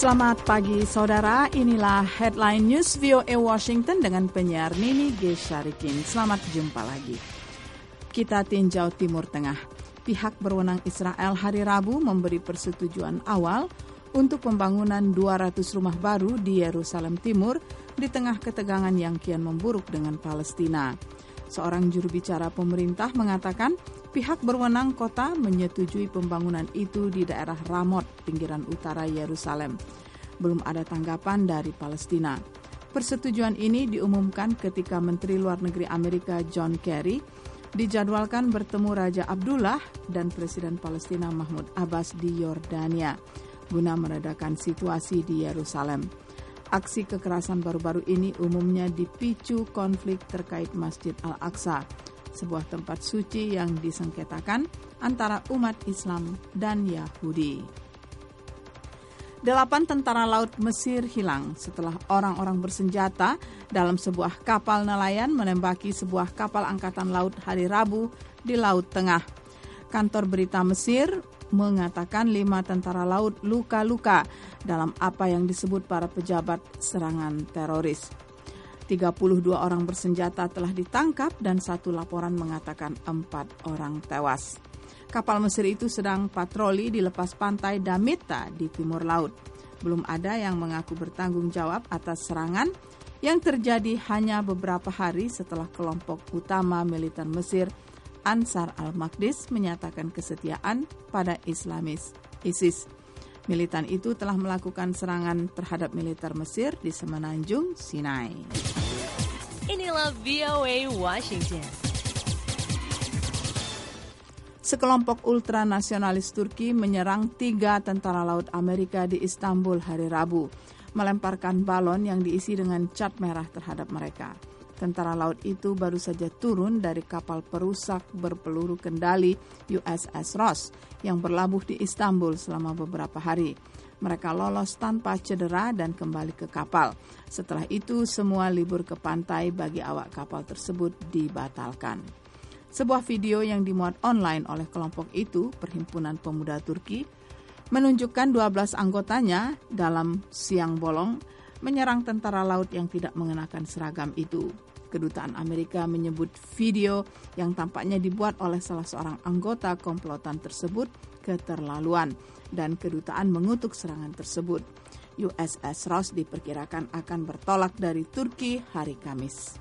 Selamat pagi saudara, inilah Headline News VOA Washington dengan penyiar Nini G. Syarikin. Selamat jumpa lagi. Kita tinjau Timur Tengah. Pihak berwenang Israel hari Rabu memberi persetujuan awal untuk pembangunan 200 rumah baru di Yerusalem Timur di tengah ketegangan yang kian memburuk dengan Palestina. Seorang juru bicara pemerintah mengatakan pihak berwenang kota menyetujui pembangunan itu di daerah Ramot, pinggiran utara Yerusalem. Belum ada tanggapan dari Palestina. Persetujuan ini diumumkan ketika Menteri Luar Negeri Amerika John Kerry dijadwalkan bertemu Raja Abdullah dan Presiden Palestina Mahmud Abbas di Yordania guna meredakan situasi di Yerusalem. Aksi kekerasan baru-baru ini umumnya dipicu konflik terkait Masjid Al-Aqsa, sebuah tempat suci yang disengketakan antara umat Islam dan Yahudi. 8 tentara laut Mesir hilang setelah orang-orang bersenjata dalam sebuah kapal nelayan menembaki sebuah kapal angkatan laut hari Rabu di Laut Tengah. Kantor berita Mesir mengatakan 5 tentara laut luka-luka dalam apa yang disebut para pejabat serangan teroris. 32 orang bersenjata telah ditangkap dan satu laporan mengatakan 4 orang tewas. Kapal Mesir itu sedang patroli di lepas pantai Damietta di timur laut. Belum ada yang mengaku bertanggung jawab atas serangan yang terjadi hanya beberapa hari setelah kelompok utama militer Mesir Ansar al-Maqdis menyatakan kesetiaan pada Islamis ISIS. Militan itu telah melakukan serangan terhadap militer Mesir di Semenanjung Sinai. Inilah VOA Washington. Sekelompok ultranasionalis Turki menyerang 3 tentara laut Amerika di Istanbul hari Rabu, melemparkan balon yang diisi dengan cat merah terhadap mereka. Tentara laut itu baru saja turun dari kapal perusak berpeluru kendali USS Ross yang berlabuh di Istanbul selama beberapa hari. Mereka lolos tanpa cedera dan kembali ke kapal. Setelah itu, semua libur ke pantai bagi awak kapal tersebut dibatalkan. Sebuah video yang dimuat online oleh kelompok itu, Perhimpunan Pemuda Turki, menunjukkan 12 anggotanya dalam siang bolong menyerang tentara laut yang tidak mengenakan seragam itu. Kedutaan Amerika menyebut video yang tampaknya dibuat oleh salah seorang anggota komplotan tersebut keterlaluan dan kedutaan mengutuk serangan tersebut. USS Ross diperkirakan akan bertolak dari Turki hari Kamis.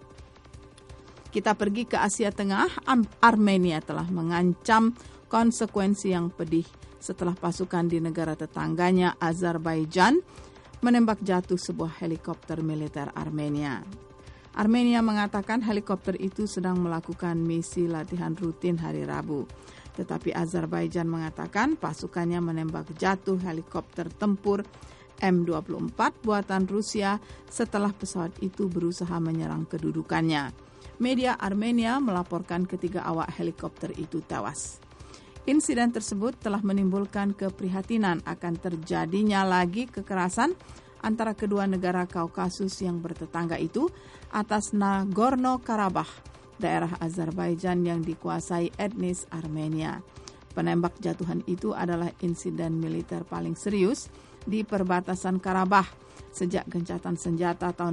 Kita pergi ke Asia Tengah. Armenia telah mengancam konsekuensi yang pedih setelah pasukan di negara tetangganya Azerbaijan menembak jatuh sebuah helikopter militer Armenia. Armenia mengatakan helikopter itu sedang melakukan misi latihan rutin hari Rabu. Tetapi Azerbaijan mengatakan pasukannya menembak jatuh helikopter tempur M24 buatan Rusia setelah pesawat itu berusaha menyerang kedudukannya. Media Armenia melaporkan ketiga awak helikopter itu tewas. Insiden tersebut telah menimbulkan keprihatinan akan terjadinya lagi kekerasan antara kedua negara Kaukasus yang bertetangga itu atas Nagorno-Karabakh, daerah Azerbaijan yang dikuasai etnis Armenia. Penembak jatuhan itu adalah insiden militer paling serius di perbatasan Karabakh sejak gencatan senjata tahun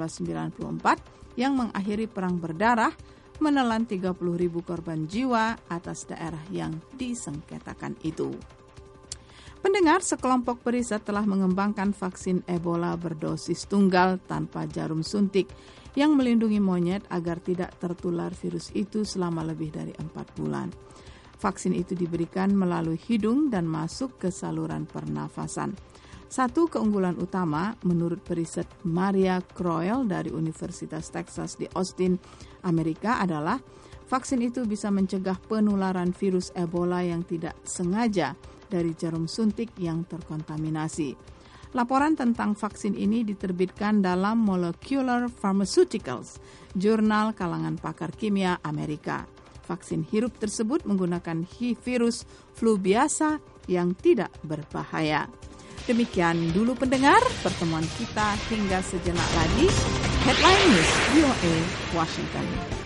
1994 yang mengakhiri perang berdarah menelan 30.000 korban jiwa atas daerah yang disengketakan itu. Pendengar, sekelompok periset telah mengembangkan vaksin Ebola berdosis tunggal tanpa jarum suntik yang melindungi monyet agar tidak tertular virus itu selama lebih dari 4 bulan. Vaksin itu diberikan melalui hidung dan masuk ke saluran pernafasan. Satu keunggulan utama menurut periset Maria Crowell dari Universitas Texas di Austin, Amerika adalah vaksin itu bisa mencegah penularan virus Ebola yang tidak sengaja dari jarum suntik yang terkontaminasi. Laporan tentang vaksin ini diterbitkan dalam Molecular Pharmaceuticals, jurnal kalangan pakar kimia Amerika. Vaksin hirup tersebut menggunakan virus flu biasa yang tidak berbahaya. Demikian dulu pendengar, pertemuan kita hingga sejenak lagi. Headline News VOA Washington.